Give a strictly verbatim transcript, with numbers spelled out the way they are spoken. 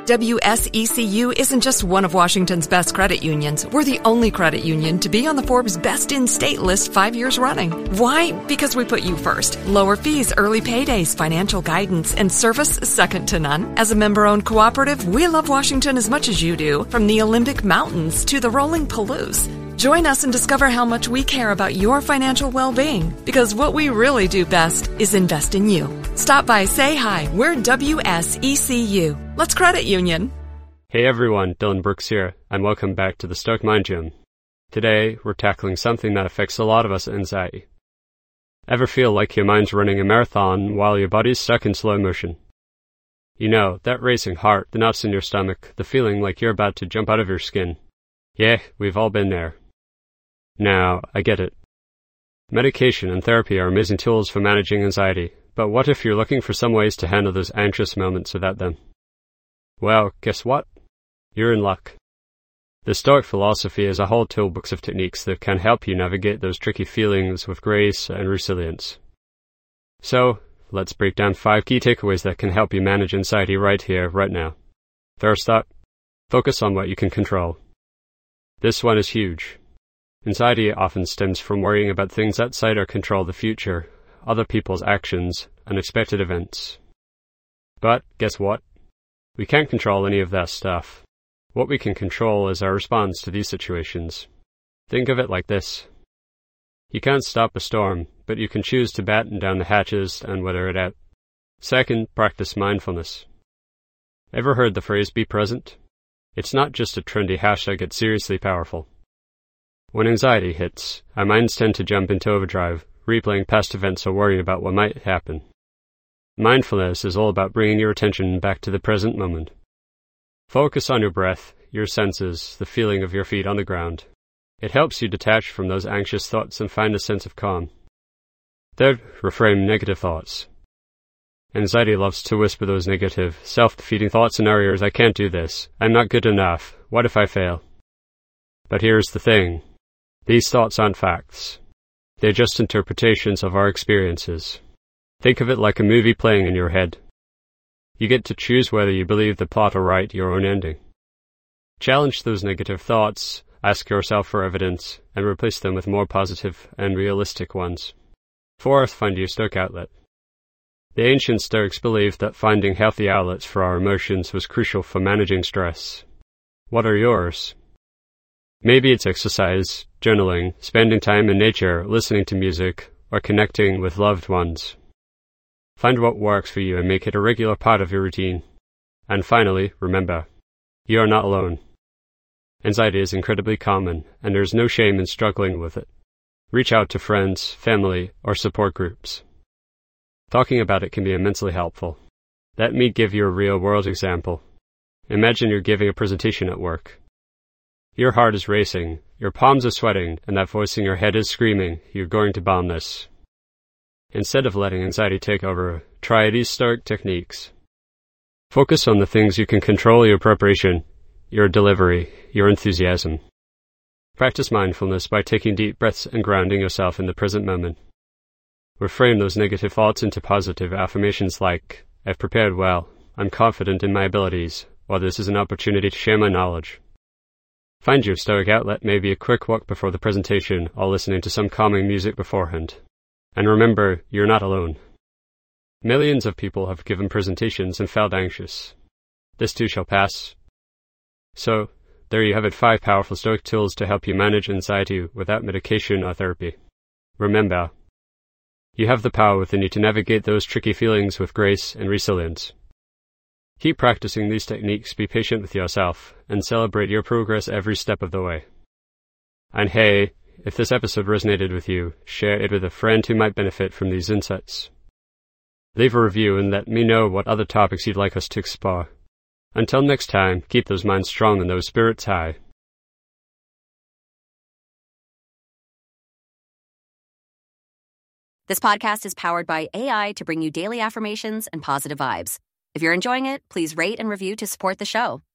W S E C U isn't just one of Washington's best credit unions. We're the only credit union to be on the Forbes Best in State list five years running. Why? Because we put you first. Lower fees, early paydays, financial guidance, and service second to none. As a member-owned cooperative, we love Washington as much as you do, from the Olympic Mountains to the rolling Palouse. Join us and discover how much we care about your financial well-being, because what we really do best is invest in you. Stop by, say hi. We're W S E C U. Let's credit union. Hey everyone, Dylan Brooks here, and welcome back to the Stoic Mind Gym. Today, we're tackling something that affects a lot of us, anxiety. Ever feel like your mind's running a marathon while your body's stuck in slow motion? You know, that racing heart, the knots in your stomach, the feeling like you're about to jump out of your skin. Yeah, we've all been there. Now, I get it. Medication and therapy are amazing tools for managing anxiety, but what if you're looking for some ways to handle those anxious moments without them? Well, guess what? You're in luck. The Stoic philosophy is a whole toolbox of techniques that can help you navigate those tricky feelings with grace and resilience. So, let's break down five key takeaways that can help you manage anxiety right here, right now. First up, focus on what you can control. This one is huge. Anxiety often stems from worrying about things outside our control, the future, other people's actions, unexpected events. But guess what? We can't control any of that stuff. What we can control is our response to these situations. Think of it like this. You can't stop a storm, but you can choose to batten down the hatches and weather it out. Second, practice mindfulness. Ever heard the phrase, be present? It's not just a trendy hashtag, it's seriously powerful. When anxiety hits, our minds tend to jump into overdrive, replaying past events or worrying about what might happen. Mindfulness is all about bringing your attention back to the present moment. Focus on your breath, your senses, the feeling of your feet on the ground. It helps you detach from those anxious thoughts and find a sense of calm. Third, reframe negative thoughts. Anxiety loves to whisper those negative, self-defeating thoughts in our ears. I can't do this. I'm not good enough. What if I fail? But here's the thing. These thoughts aren't facts. They're just interpretations of our experiences. Think of it like a movie playing in your head. You get to choose whether you believe the plot or write your own ending. Challenge those negative thoughts, ask yourself for evidence, and replace them with more positive and realistic ones. Fourth, find your Stoic outlet. The ancient Stoics believed that finding healthy outlets for our emotions was crucial for managing stress. What are yours? Maybe it's exercise, journaling, spending time in nature, listening to music, or connecting with loved ones. Find what works for you and make it a regular part of your routine. And finally, remember, you are not alone. Anxiety is incredibly common, and there is no shame in struggling with it. Reach out to friends, family, or support groups. Talking about it can be immensely helpful. Let me give you a real-world example. Imagine you're giving a presentation at work. Your heart is racing, your palms are sweating, and that voice in your head is screaming, you're going to bomb this. Instead of letting anxiety take over, try these Stoic techniques. Focus on the things you can control: your preparation, your delivery, your enthusiasm. Practice mindfulness by taking deep breaths and grounding yourself in the present moment. Reframe those negative thoughts into positive affirmations like, I've prepared well, I'm confident in my abilities, or this is an opportunity to share my knowledge. Find your Stoic outlet, maybe a quick walk before the presentation or listening to some calming music beforehand. And remember, you're not alone. Millions of people have given presentations and felt anxious. This too shall pass. So, there you have it, five powerful Stoic tools to help you manage anxiety without medication or therapy. Remember, you have the power within you to navigate those tricky feelings with grace and resilience. Keep practicing these techniques, be patient with yourself, and celebrate your progress every step of the way. And hey, if this episode resonated with you, share it with a friend who might benefit from these insights. Leave a review and let me know what other topics you'd like us to explore. Until next time, keep those minds strong and those spirits high. This podcast is powered by A I to bring you daily affirmations and positive vibes. If you're enjoying it, please rate and review to support the show.